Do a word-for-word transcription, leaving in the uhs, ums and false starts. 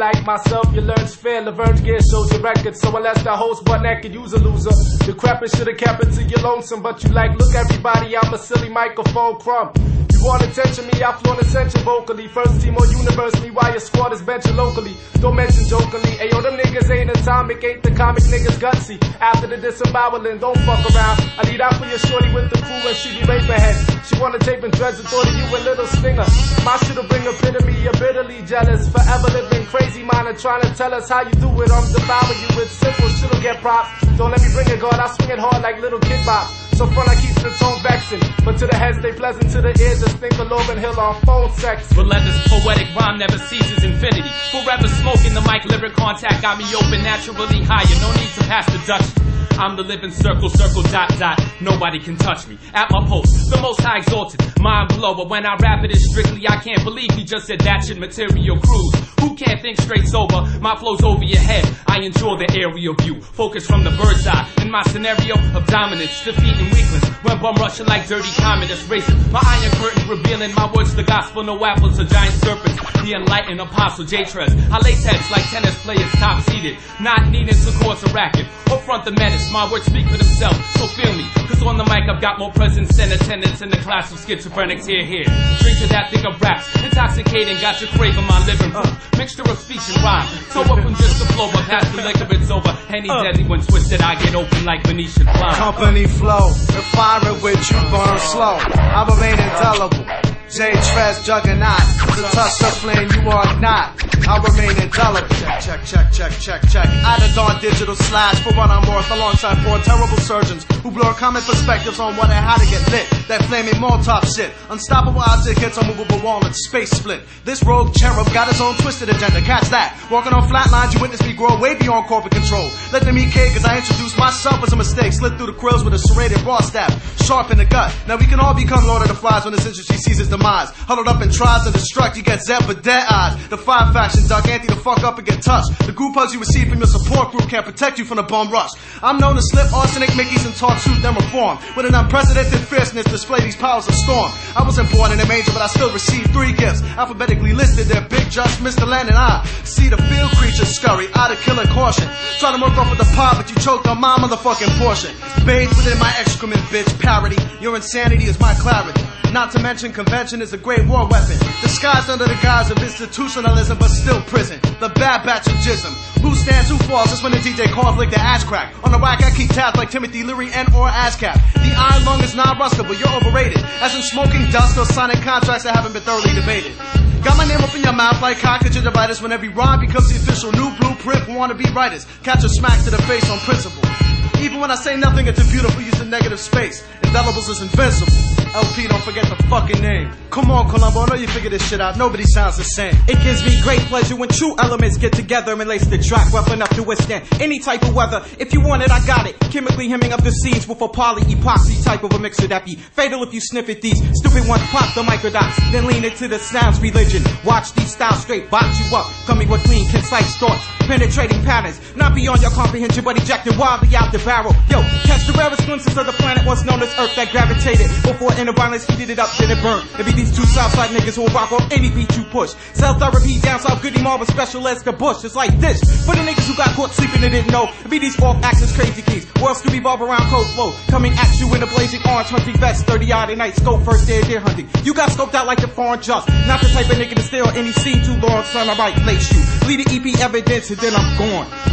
like myself, you learn's fair. Laverne's gear shows your record, so unless the host butt naked, you's a loser. The crap it should've kept it till you're lonesome, but you like, look everybody, I'm a silly microphone crumb. You want attention, me, I flaunt ascension vocally. First team or universe, me, while your squad is benching locally. Don't mention jokingly, ayo, them niggas ain't atomic, ain't the comic niggas gutsy. After the disemboweling, don't fuck around. I lead out for your shorty with the crew and she be rape ahead. She wanna tape and dreads and thought of you a little stinger. My shit'll bring a bit of me, you're bitterly jealous. Forever living crazy mind and trying to tell us how you do it. I'm devouring you with simple shit'll get props. Don't let me bring it, God, I swing it hard like little kid bop. So front I keep the tone vexing, but to the head stay pleasant, to the ears just think of Logan Hill on phone sex. Relentless poetic rhyme never ceases infinity. Forever smoking the mic, lyric contact got me open naturally higher. No need to pass the Dutch. I'm the living circle, circle, dot, dot. Nobody can touch me. At my post, the most high exalted, mind blower. When I rap it is strictly, I can't believe he just said that shit material cruise. Who can't think straight sober? My flow's over your head. I enjoy the aerial view. Focus from the bird's eye. In my scenario of dominance, defeating weaklings. When bum rushing like dirty communists racing. My iron curtain revealing my words, the gospel, no apples or giant serpents. The enlightened apostle J-Trez. I lace heads like tennis players top seated. Not needing to cause a racket or front the menace. My words speak for themselves, so feel me. Cause on the mic I've got more presence than attendance in the class of schizophrenics here, here. Drink to that thing of raps, intoxicating, got you craving my living room. Mixture of speech and rhyme, so up from just the flow, but past the liquor it's over. Any deadly when twisted, I get open like Venetian blinds. Company flow, the fire with you burn slow. I remain indelible. J-Trez juggernaut, the touch of flame you are not. I remain indelible. Check, check, check, check, check, check. Added on digital slash for what I'm worth, alongside four terrible surgeons who blur common perspectives on what and how to get lit. That flaming Molotov shit. Unstoppable object hits unmovable wall and space split. This rogue cherub got his own twisted agenda. Catch that. Walking on flat lines, you witness me grow way beyond corporate control. Let them eat cake, cause I introduced myself as a mistake. Slid through the krills with a serrated raw staff. Sharp in the gut. Now we can all become Lord of the Flies when this industry sees its demise. Huddled up and tries to destruct, you get zeb with dead eyes. The five faction duck, anti the fuck up and get touched. The group hugs you receive from your support group can't protect you from the bum rush. I'm known to slip arsenic Mickeys and talk truth then reform. With an unprecedented fierceness, display these powers of storm. I wasn't born in a manger, but I still received three gifts. Alphabetically listed, they're Big Just, Mister Land, and I. See the field creatures scurry, out of killer caution. Try to work off with the pot, but you choked on my motherfucking portion. Bathed within my excrement, bitch, parody. Your insanity is my clarity. Not to mention convention is a great war weapon. Disguised under the guise of institutionalism, but still prison. The bad batch of jism. Who stands, who falls, just when the D J calls like the ass crack. On the whack, I keep tabs like Timothy Leary and or ASCAP. The iron lung is non-rustable, you're overrated. As in smoking dust or signing contracts that haven't been thoroughly debated. Got my name up in your mouth like conjunctivitis when every rhyme becomes the official new blueprint for wannabe writers. Catch a smack to the face on principle. Even when I say nothing, it's a beautiful use of negative space. Indelibles is invincible. L P, don't forget the fucking name. Come on, Columbo, I know you figured this shit out. Nobody sounds the same. It gives me great pleasure when true elements get together and lace the track rough enough to withstand any type of weather. If you want it, I got it. Chemically hemming up the seeds with a poly epoxy type of a mixer that be fatal if you sniff at these. Stupid ones pop the microdots, then lean into the sounds religion. Watch these styles straight box you up, coming with clean, concise thoughts, penetrating patterns, not beyond your comprehension, but ejecting wildly out the barrel. Yo, catch the rarest glimpses of the planet once known as Earth that gravitated before inner violence heated it up, then it burned. It be these two Southside niggas who will rock on any beat you push. Cell therapy down South Goody Marvin special as the Bush. It's like this for the niggas who got caught sleeping and didn't know. It be these off-axis crazy keys. World Scooby Bob around cold flow, coming at you in a blazing orange hunting vest, thirty odd at night, scope first day of deer hunting. You got scoped out like the foreign just, not the type of nigga to steal any scene too long, son. I might lace you. Leave the E P evidence and then I'm gone.